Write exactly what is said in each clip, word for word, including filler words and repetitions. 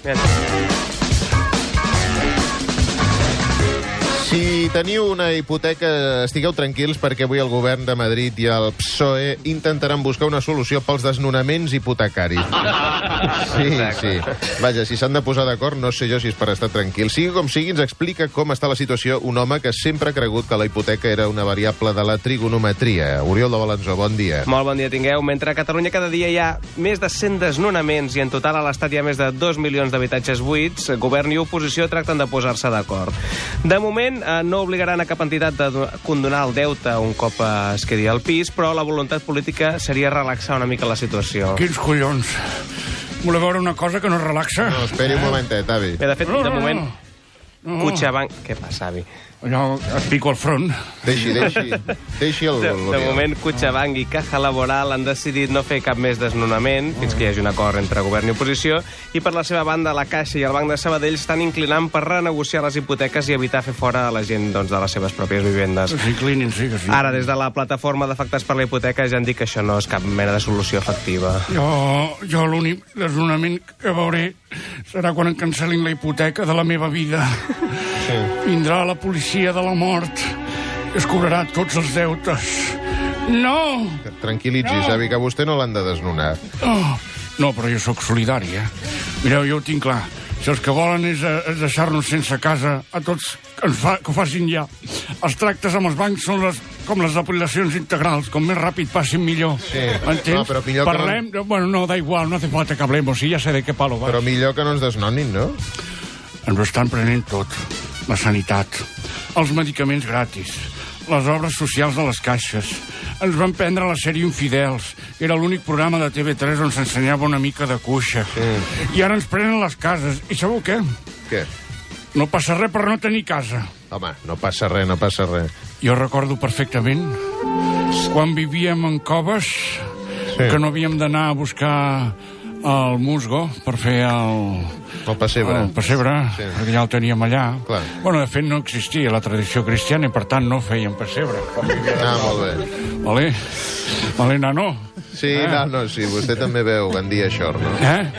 Si teniu una hipoteca, estigueu tranquils perquè avui el govern de Madrid i el P S O E intentaran buscar una solució pels desnonaments hipotecaris. Sí, sí. Vaja, si s'han de posar d'acord, no sé jo si és per estar tranquil. Sigui com sigui, ens explica com està la situació un home que sempre ha cregut que la hipoteca era una variable de la trigonometria. Oriol de Balanzó, bon dia. Molt bon dia tingueu. Mentre a Catalunya cada dia hi ha més de cent desnonaments i en total a l'Estat hi ha més de dos milions d'habitatges buits, govern i oposició tracten de posar-se d'acord. De moment, no obligaran a cap entitat de condonar el deute un cop es quedi al pis, però la voluntat política seria relaxar una mica la situació. Quins collons? Voleu veure una cosa que no es relaxa? No, esperi un momentet, avi. Bé, de fet, No, de no, moment, no. CaixaBank... Què passa, avi? Allò et pico al front. Deixi, deixi, deixi el... De, de moment, CaixaBank i Caja Laboral han decidit no fer cap més desnonament fins que hi hagi un acord entre govern i oposició, i per la seva banda, la Caixa i el Banc de Sabadell estan inclinant per renegociar les hipoteques i evitar fer fora a la gent doncs, de les seves pròpies vivendes. Que s'inclinin, sí, que sí. Ara, des de la plataforma d'afectats per la hipoteca ja han dit que això no és cap mena de solució efectiva. Jo, jo l'únic desnonament que veuré serà quan em cancel·lin la hipoteca de la meva vida. Sí. Vindrà la policia de la mort i es cobrarà tots els deutes. No! Tranquil·litzis, avi, que vostè no l'han de desnonar. Oh, no, però jo sóc solidari, eh? Mireu, jo ho tinc clar. Si els que volen és, és deixar-nos sense casa a tots, que, ens fa, que ho facin ja. Els tractes amb els bancs són les, com les depilacions integrals. Com més ràpid passin, millor. Sí. M'entens? No, però millor que Parlem... No... Bueno, no, da igual, no hace falta que hablemos. Si ja sé de què palo va. Però millor que no ens desnonin, no? Ens ho estan prenent tot. La sanitat, els medicaments gratis, les obres socials de les caixes. Ens van prendre la sèrie Infidels, que era l'únic programa de T V tres on s'ensenyava una mica de cuixa. Sí. I ara ens prenen les cases. I sabeu què? Què? No passa res per no tenir casa. Home, no passa res, no passa res. Jo recordo perfectament quan vivíem en coves, Sí. que no havíem d'anar a buscar el musgo per fer el... El pessebre. El pessebre, Sí. perquè ja el teníem allà. Clar. Bueno, de fet, no existia la tradició cristiana i, per tant, no feien pessebre. Ah, molt bé. Vale? Vale, nano? Sí, Eh? no, no, sí, vostè també veu Gandia Shore, no?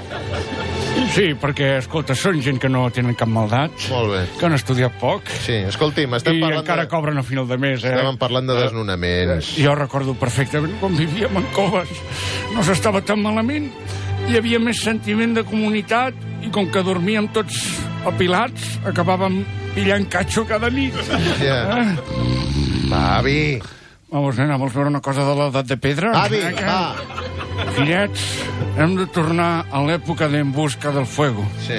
Eh? Sí, perquè, escolta, són gent que no tenen cap maldat, Molt bé. que han estudiat poc, Sí, escolti'm, estem i parlant encara de... cobren a final de mes, eh? Estàvem parlant de desnonaments. Jo recordo perfectament quan vivíem en coves. No s'estava tan malament. Hi havia més sentiment de comunitat i com que dormíem tots apilats, acabàvem pillant catxo cada nit. Ja. Eh? Va, avi. Vamos, nena, vols veure una cosa de l'edat de pedra? Avi, Eh, que- va. Fillets, hem de tornar a l'època d'en busca del fuego. Sí.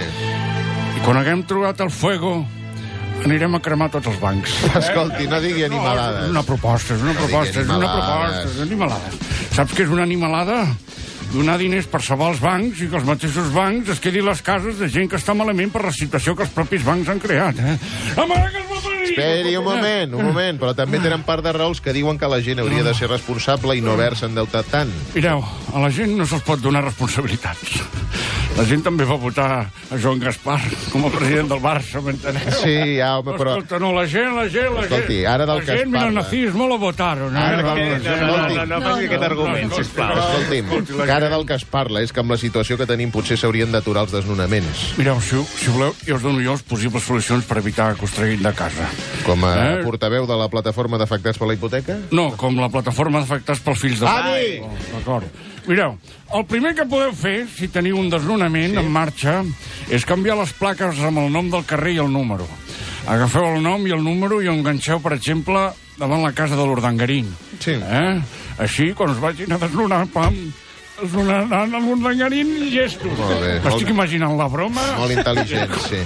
I quan haguem trobat el fuego, anirem a cremar tots els bancs. Escolti, no digui animalades. És una proposta, és una No proposta, digui és una animalades. proposta, és una animalada. Saps què és una animalada? Donar diners per salvar els bancs i que els mateixos bancs es quedin les cases de gent que està malament per la situació que els propis bancs han creat, eh? La mare que es va parir! Esperi un moment, un moment, però també tenen part de raons que diuen que la gent hauria de ser responsable i no haver-se endeutat tant. Mireu, a la gent no se'ls pot donar responsabilitats. La gent també va votar a Joan Gaspar com a president del Barça, m'enteneu? Sí, ja, home, però... Escolta, no, la gent, la gent, la gent... Escolti, ara del la que es gent, mira, el parla. nazismo lo votaron, eh? Ara La- del- la no, gent- no, no, no, no faci aquest argument, sisplau. Escolti'm, que ara del que es parla és que amb la situació que tenim potser s'haurien d'aturar els desnonaments. Mireu, si, si voleu, jo us dono jo les possibles solucions per evitar que us treguin de casa. Com a Eh? portaveu de la plataforma d'afectats per la hipoteca? No, com la plataforma d'afectats pels fills de... Avi! Oh, d'acord. Mireu, el primer que podeu fer, si teniu un desnonament sí. en marxa, és canviar les plaques amb el nom del carrer i el número. Agafeu el nom i el número i ho enganxeu, per exemple, davant la casa de l'Urdangarín. Sí. Eh? Així, quan us vagin a desnonar, pam, desnonaran a l'Urdangarín i gestos. Molt bé, M'estic molt- imaginant la broma. Molt intel·ligent, sí.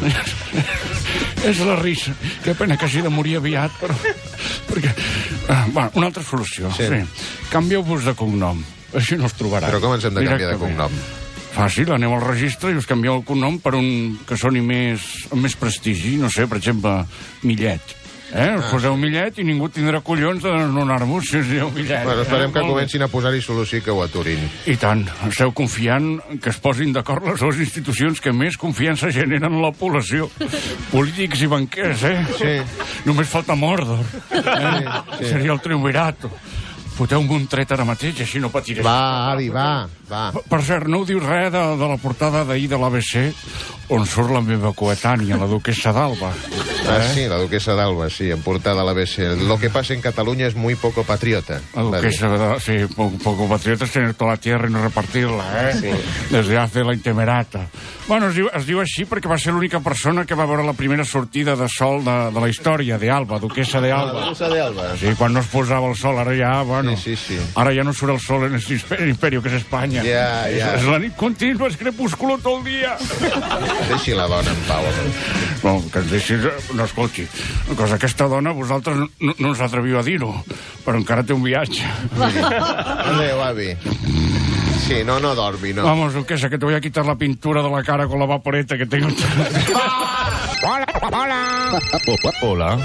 És la risa. Que pena que hagi de morir aviat, però... Perquè... Ah, bueno, una altra solució. Sí. Sí. Canvieu-vos de cognom. Així no us trobaran. Però com ens hem de canviar de Directament. cognom? Fàcil, aneu al registre i us canvieu el cognom per un que soni més, amb més prestigi. No sé, per exemple, Millet. Eh? Us Ah. poseu Millet i ningú tindrà collons de desnonar-vos si us dieu Millet. Bueno, esperem eh? que Molt bé. comencin a posar-hi solució i que ho aturin. I tant, esteu confiant que es posin d'acord les dues institucions que més confiança generen en la població. Polítics i banquers, eh? Sí. Només falta Mordor. Eh? sí. Seria el triumvirat. Foteu-me un tret ara mateix, així no patiré. Va, avi, va, va. Per cert, no ho diu res de, de la portada d'ahir de l'A B C, on surt la meva coetània, la duquessa d'Alba. Ah, sí, la duquessa d'Alba, sí, en portada a l'A B C. Lo que pasa en Cataluña es muy poco patriota. La duquesa de... Sí, poco, poco patriota es tener toda la tierra y no repartirla, eh? Sí. Desde hace la intemerata. Bueno, es diu, es diu així perquè va ser l'única persona que va veure la primera sortida de sol de, de la història, de Alba, duquessa de Alba. Ah, duquessa de Alba. Sí, quan no es posava el sol, ara ja, bueno... Sí, sí, sí. Ara ja no surt el sol en este imperio, que és Espanya. Ja, ja. És, és la nit contínua, és crepúsculo tot el dia. Deixi la dona en pau. No, que ens deixis... No, escolti, una cosa, aquesta dona, vosaltres no, no us atreviu a dir-ho, però encara té un viatge. Adéu, avi. Sí, no, no dormi, no. Vamos, duquesa, que te voy a quitar la pintura de la cara con la vaporeta que tengo. Hola, hola. Hola.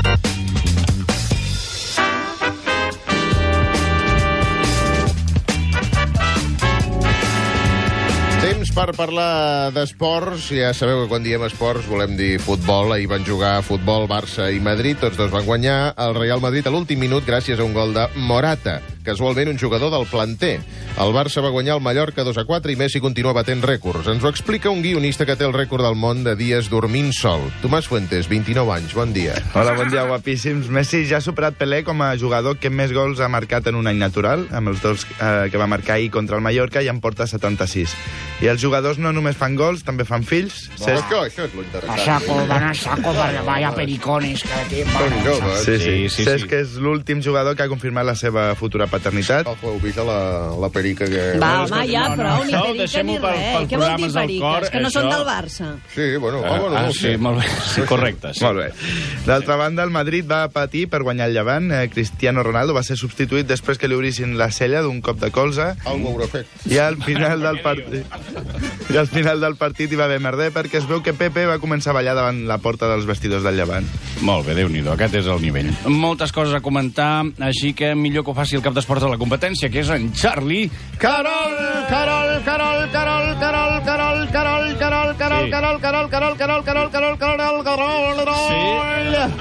Temps per parlar d'esports. Ja sabeu que quan diem esports volem dir futbol. Ahir van jugar futbol Barça i Madrid. Tots dos van guanyar. El Real Madrid a l'últim minut gràcies a un gol de Morata, casualment un jugador del planter. El Barça va guanyar el Mallorca dos a quatre i Messi continua batent rècords. Ens ho explica un guionista que té el rècord del món de dies dormint sol. Tomàs Fuentes, vint-i-nou anys, bon dia. Hola, bon dia, guapíssims. Messi ja ha superat Pelé com a jugador que més gols ha marcat en un any natural, amb els dos eh, que va marcar ahir contra el Mallorca, i en porta setanta-sis. I els jugadors no només fan gols, també fan fills. No, Cesc... això, això és lo interessant. A saco, van a saco, vaya pericones que tienen. Sí, sí, sí, sí. Cesc és l'últim jugador que ha confirmat la seva futura paternitat. Heu vist la, la perica que... Va, home, ja, no, prou, no, ni no, perica ni pel, res. pel Què vol dir periques? Cor, que no això... són del Barça. Sí, bueno, ah, bueno, ah, no sí, sé. molt bé. Sí, correcte. Sí. Molt bé. D'altra banda, el Madrid va patir per guanyar el Llevant. Eh, Cristiano Ronaldo va ser substituït després que li obrissin la cella d'un cop de colze. Algo haurà fet. I al final del partit... I al final del partit hi va haver merder perquè es veu que Pepe va començar a ballar davant la porta dels vestidors del Llevant. Molt bé, Déu-n'hi-do, aquest és el nivell. Moltes coses a comentar, així que millor que ho faci el cap d'esports de la competència, que és en Charlie. Carol, Carol, Carol, Carol, Carol, Carol, Carol, Carol, Carol, Carol, Carol, Carol, Carol, Carol, Carol, Carol, Carol, Carol.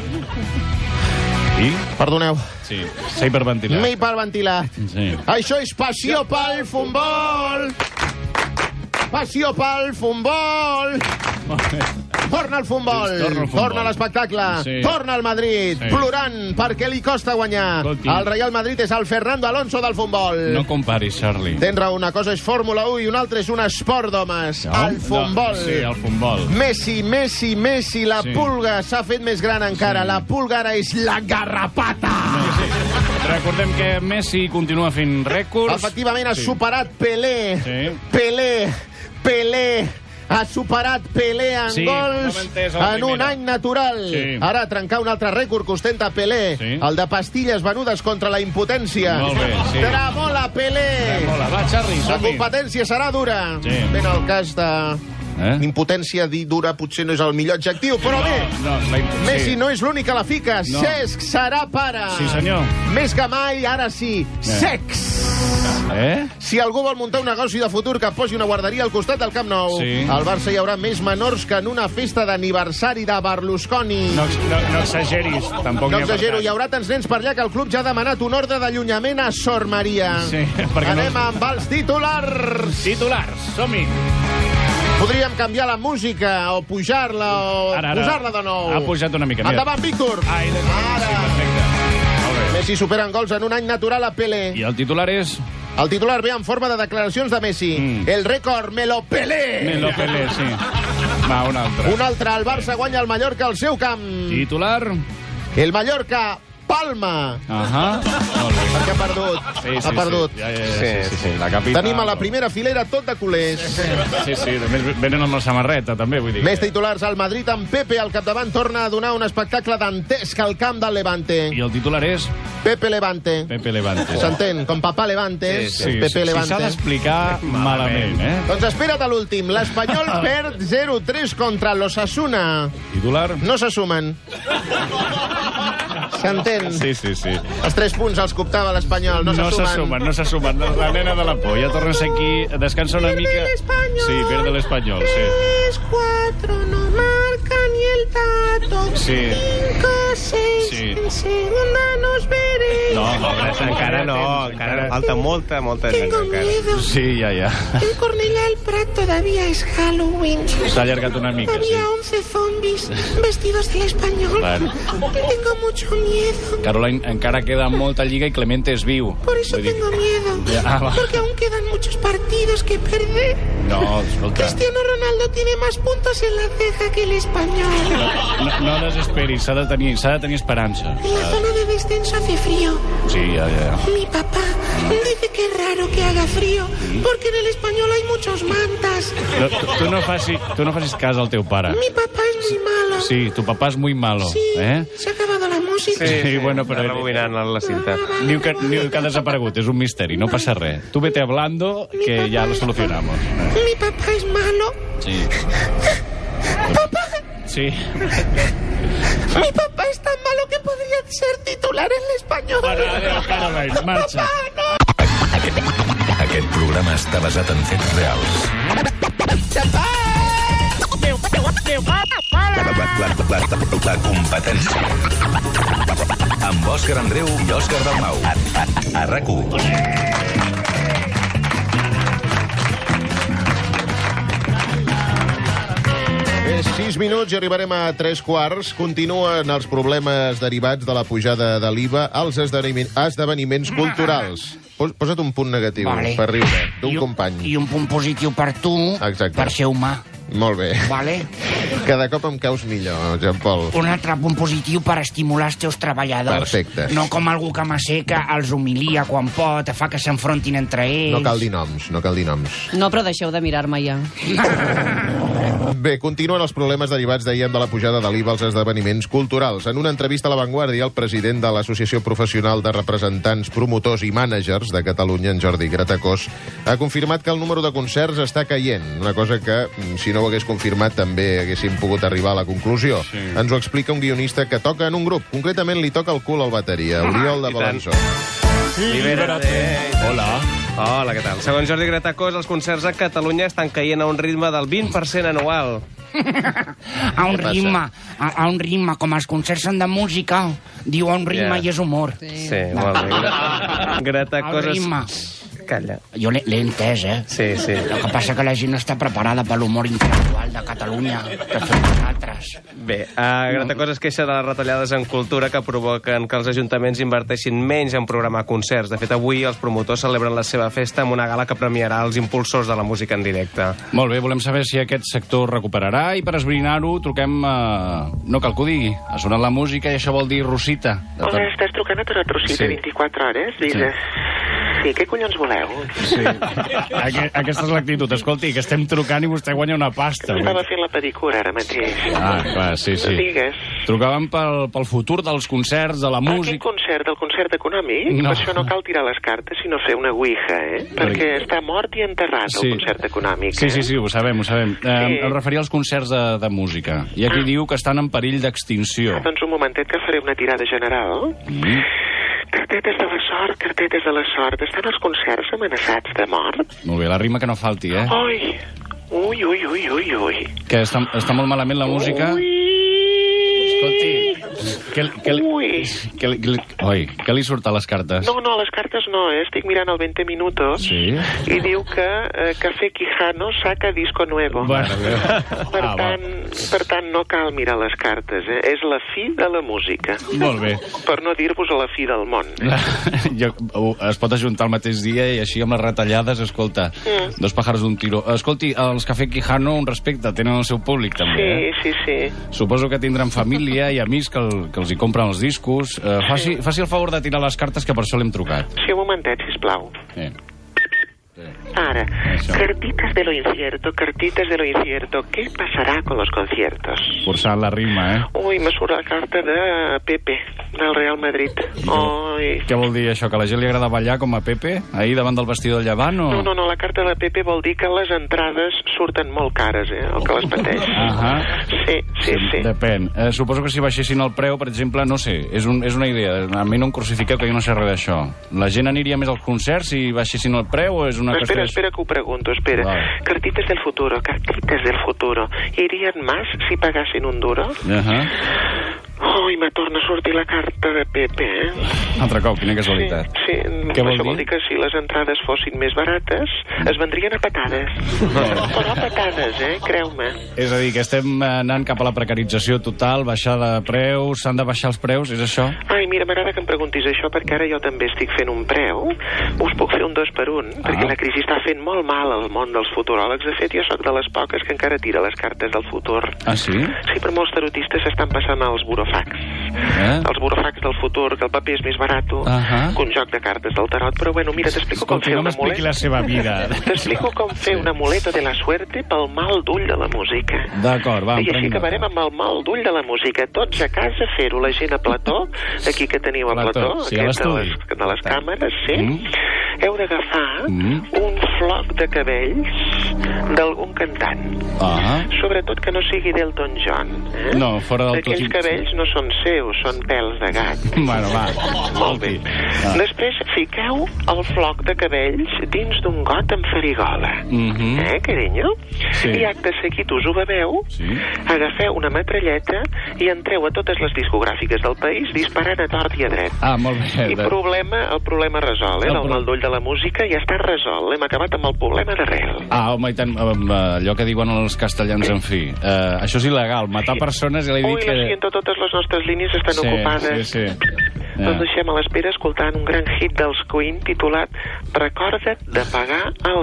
I? Perdoneu. Sí, s'ha hiperventilat. M'he hiperventilat. Sí. Això és passió pel futbol. Passió pel futbol. Torna al futbol, Torna al futbol. torna a l'espectacle, Sí. torna al Madrid, Sí. plorant perquè li costa guanyar. Escolti. El Real Madrid és el Fernando Alonso del futbol. No comparis, Charlie. Tens raó, una cosa és Fórmula un i una altra és un esport d'homes, No? el futbol. No, sí, el futbol. Messi, Messi, Messi, la Sí. pulga s'ha fet més gran encara. Sí. La pulga ara és la garrapata. Sí. Recordem que Messi continua fent rècords. Efectivament, ha Sí. superat Pelé. Sí. Pelé, Pelé, ha superat Pelé en Sí, gols no m'he entès a la en un primera. any natural. Sí. Ara trencar un altre rècord que ostenta Pelé, Sí. el de pastilles venudes contra la impotència. Molt bé, sí. Tremola Pelé. Hola, va, Charlie, La som-hi. competència serà dura. Sí. Ben el cas de... Eh? Impotència, dir dura, potser no és el millor adjectiu, però bé, No, no, la imp- Messi sí. no és l'únic que la fica. No. Cesc serà pare. Sí, senyor. Més que mai, ara sí, sex. Eh? Si algú vol muntar un negoci de futur que posi una guarderia al costat del Camp Nou, Sí. al Barça hi haurà més menors que en una festa d'aniversari de Berlusconi. No, no, no exageris, tampoc No n'hi ha per exagero, tant. hi haurà tants nens per allà que el club ja ha demanat un ordre d'allunyament a Sor Maria. Sí, perquè no- Anem amb els titulars. Titulars, som-hi. Podríem canviar la música o pujar-la o Ara, ara. posar-la de nou. Ha pujat una mica, mira. Endavant, Víctor. Ai, de... Ara. Sí, perfecte. Molt bé. Messi supera en gols en un any natural a Pelé. I el titular és... El titular ve en forma de declaracions de Messi. Mm. El rècord me lo pelé. Me lo pelé, sí. Va, un altre. Un altre, el Barça guanya el Mallorca al seu camp. Titular... El Mallorca palma. Ahà. Molt bé. Perquè ha perdut. Sí, sí, ha perdut. Sí, ja, ja, ja, sí, sí, sí, la capital. Tenim a la primera filera tot de culers. Sí, sí, a més venen amb la samarreta, també, vull dir. Més titulars, al Madrid amb Pepe al capdavant torna a donar un espectacle dantesc al camp del Levante. I el titular és Pepe Levante. Pepe Levante. S'entén? Com papà Levante, Sí, sí, Pepe sí, Levante. s'ha d'explicar malament, eh? Doncs espera't a l'últim. L'Espanyol perd zero tres contra l'Osasuna. Titular... No se sumen. S'entén? Sí, sí, sí. Els tres punts els comptava l'Espanyol. No, No se se sumen. sumen, no se sumen. La nena de la por. Ja torna a ser aquí, descansa una mica. l'Espanyol. Sí, pierde l'Espanyol, sí. tres cuatro no marca ni el dato. Sí. Cinco, seis, Sí. en segunda nos veréis. No, no, Encara no, encara falta molta, molta gent Tengo encara. miedo. Sí, ja, ja. En Cornellà del Prat todavía es Halloween. S'ha allargat una mica, sí. Había once zombies vestidos del español. Bueno. Tengo mucho miedo. Caroline, encara queda molta lliga i Clemente és viu. Por eso Vull dir- tengo miedo. Ya, va. Porque aún quedan muchos partidos que perder. No, escolta, Cristiano Ronaldo tiene más puntos en la ceja que el español. no, no desesperis, s'ha de, tenir, s'ha de tenir esperança. En la zona de descenso hace frío. Sí, ja, ja. Mi papá dice que es raro que haga frío, porque en el español hay muchos mantas. No, tu, tu, no facis, tu no facis cas al teu pare. Mi papá es muy malo. Sí, tu papà és muy malo. Sí, Eh? se ha acabado la música. Sí, bueno, però... Està rebobinant la cinta. Diu que, diu que ha desaparegut, és un misteri, no passa res. Tu vete hablando, que ya lo solucionamos. Mi papá es malo. Sí. Sí. Mi papá es tan malo que podría ser titular en el español. Bueno, adéu, Caroline, marxa. Aquest, aquest programa està basat en fets reals. La, la, la, la, la competència. Amb Òscar Andreu i Òscar Dalmau. A, a, a RAC u. Bé, sis minuts i arribarem a tres quarts. Continuen els problemes derivats de la pujada de l'I V A als esdeveniments, esdeveniments culturals. Pos, posa't un punt negatiu Vale. per riure, d'un I un- company. I un punt positiu per tu, Exacte. per ser humà. Molt bé. Vale? Cada cop em caus millor, Jean Paul. Un altre punt positiu per estimular els teus treballadors. Perfecte. No com algú que m'asseca, els humilia quan pot, fa que s'enfrontin entre ells. No cal dir noms, no cal dir noms. No, però deixeu de mirar-me ja. Bé, continuen els problemes derivats, dèiem, de la pujada de l'I V A als esdeveniments culturals. En una entrevista a La Vanguardia, el president de l'Associació Professional de Representants, Promotors i Mànagers de Catalunya, en Jordi Gratacós, ha confirmat que el número de concerts està caient. Una cosa que, si no ho hagués confirmat, també haguéssim pogut arribar a la conclusió. Sí. Ens ho explica un guionista que toca en un grup. Concretament li toca el cul al bateria, Oriol de I tant. Balançó. Libérate. Hola. Hola, què tal? Segons Jordi Gratacós, els concerts a Catalunya estan caient a un ritme del vint per cent anual. A un Què passa? ritme, a, a un ritme, com els concerts són de música, diu a un ritme Ja. i és humor. Sí, molt bé. Gratacós... El es- ritme. Calla. Jo l'he l'he entès, eh? Sí, sí. El que passa que la gent no està preparada per l'humor intel·lectual de Catalunya, que fem nosaltres. Bé, uh, Gratacós es queixa de les retallades en cultura que provoquen que els ajuntaments inverteixin menys en programar concerts. De fet, avui els promotors celebren la seva festa amb una gala que premiarà els impulsors de la música en directe. Molt bé, volem saber si aquest sector recuperarà i per esbrinar-ho truquem... Uh, no cal que ho digui. Ha sonat la música i això vol dir Rosita. Hola, estàs trucant a Tarot Rosita, Sí. vint-i-quatre hores, digues. Sí, què collons voleu? Sí. Aque- Aquesta és l'actitud. Escolti, que estem trucant i vostè guanya una pasta. Estava fent la pedicura ara mateix. Ah, clar, sí, sí. Digues. Trucàvem pel, pel futur dels concerts, de la Ah, quin música... concert? El concert econòmic? No. Per això no cal tirar les cartes, sinó fer una ouija, eh? Perquè està mort i enterrat, Sí. el concert econòmic. Sí, sí, eh? sí, ho sabem, ho sabem. Eh, Sí. em referia als concerts de, de música. I aquí Ah. diu que estan en perill d'extinció. Ah, doncs un momentet que faré una tirada general. Mm. Cartetes de la sort, cartetes de la sort. Estan els concerts amenaçats de mort? Molt bé, la rima que no falti, eh? Ui, ui, ui, ui, ui, ui. Que està, està molt malament la música. Escolti, què, què, Ui. què, què, oi, què li surt a les cartes? No, no, les cartes no, eh? Estic mirant el veinte minutos Sí? i diu que eh, Café Quijano saca disco nuevo. Bueno, Per, ah, va. tant, per tant, no cal mirar les cartes, eh? És la fi de la música. Molt bé. Per no dir-vos la fi del món. Jo, uh, es pot ajuntar el mateix dia i així amb les retallades, escolta, Mm. dos pájaros d'un tiro. Escolti, els Café Quijano, un respecte, tenen el seu públic també, eh? Sí, sí, sí. Suposo que tindran família i amics que, el, que els hi compren els discos. Uh, faci, faci el favor de tirar les cartes, que per això l'hem trucat. Sí, un momentet, sisplau. Sí. Ara, Això. cartitas de lo incierto, cartitas de lo incierto. ¿Qué pasará con los conciertos? Forçant la rima, eh? Ui, me surt la carta de Pepe, del Real Madrid. Ui. Què vol dir això, que a la gent li agrada ballar com a Pepe? Ahir davant del vestidor del Llevant, o...? No, no, no, la carta de Pepe vol dir que les entrades surten molt cares, eh, el que les pateix. Ahà. Sí, sí, sí. Depèn. Eh, suposo que si baixessin el preu, per exemple, no sé, és, un, és una idea. A mi no em crucifiqueu, que jo no sé res d'això. La gent aniria més als concerts si baixessin el preu o és una una espera, qüestió... espera que ho pregunto, espera. Vale. Cartitas del futuro, cartitas del futuro. ¿Irían más si pagasen un duro? Uh-huh. Ui, me torna a sortir la carta de Pepe, eh? Altre cop, quina casualitat. Sí, sí. Què vol Això dir? vol dir que si les entrades fossin més barates, es vendrien a patades. Però a patades, eh? Creu-me. És a dir, que estem anant cap a la precarització total, baixar de preus, s'han de baixar els preus, és això? Ai, mira, m'agrada que em preguntis això, perquè ara jo també estic fent un preu. Us puc fer un dos per un, ah. perquè la crisi està fent molt mal al món dels futuròlegs. De fet, jo sóc de les poques que encara tira les cartes del futur. Ah, sí? Sí, però molts tarotistes s'estan passant als burofax. Eh? Els burofax del futur, que el paper és més barat uh -huh. que un joc de cartes del tarot. Però bueno, mira, t'explico com fer no una m'expliqui muleta. la seva vida. T'explico com fer una muleta de la suerte pel mal d'ull de la música. D'acord, va, I així acabarem amb el mal d'ull de la música. Tots a casa fer-ho. La gent a Plató, aquí que teniu a Plató, Plató, sí, a aquest de l'estudi. les, de les càmeres, sí. Mm. Heu d'agafar Mm. un floc de cabells d'algun cantant. Ah. Sobretot que no sigui d'Elton John. Eh? No, fora del tot... Aquells cabells no són seus, són pèls de gat. Bueno, va. Molt bé. Ah. Després fiqueu el floc de cabells dins d'un got amb farigola. Mm -hmm. Eh, carinyo? Sí. I acte seguit us ho beveu, sí. agafeu una metralleta i entreu a totes les discogràfiques del país disparant a tort i a dret. Ah, molt bé. I problema, el problema resolt, eh? El El pro... mal d'ull de la música ja està resolt. Hem acabat amb el problema d'arrel. Ah, home, i tant, amb allò que diuen els castellans, en fi. Uh, això és il·legal, matar sí. persones, ja li dic Ui, que... Ui, lo siento, totes les nostres línies estan sí, ocupades. Sí, sí. Doncs yeah. deixem a l'espera escoltant un gran hit dels Queen titulat Recorda't de pagar el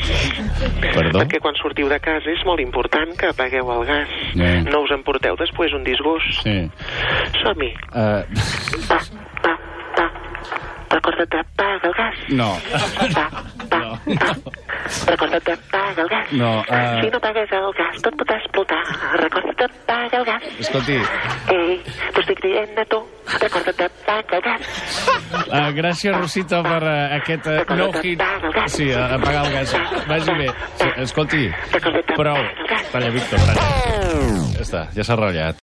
gas. Perdó? Perquè quan sortiu de casa és molt important que apagueu el gas. Yeah. No us emporteu després un disgust. Sí. Som-hi. Uh... Pa, pa, pa. Recorda't de pagar el gas. No. Pa, pa, no. pa. Recorda't de pagar el gas. No, uh... Si no pagues el gas, tot pot explotar. Recorda't de pagar el gas. Escolti. Ei, t'ho estic dient a tu. Recorda't de pagar el gas. Uh, gràcies, Rosita, per uh, aquest uh, nou hit. Sí, uh, apagar el gas. Vagi bé. Sí, escolti, prou. Talla, Víctor, talla. Ja està, ja s'ha ratllat.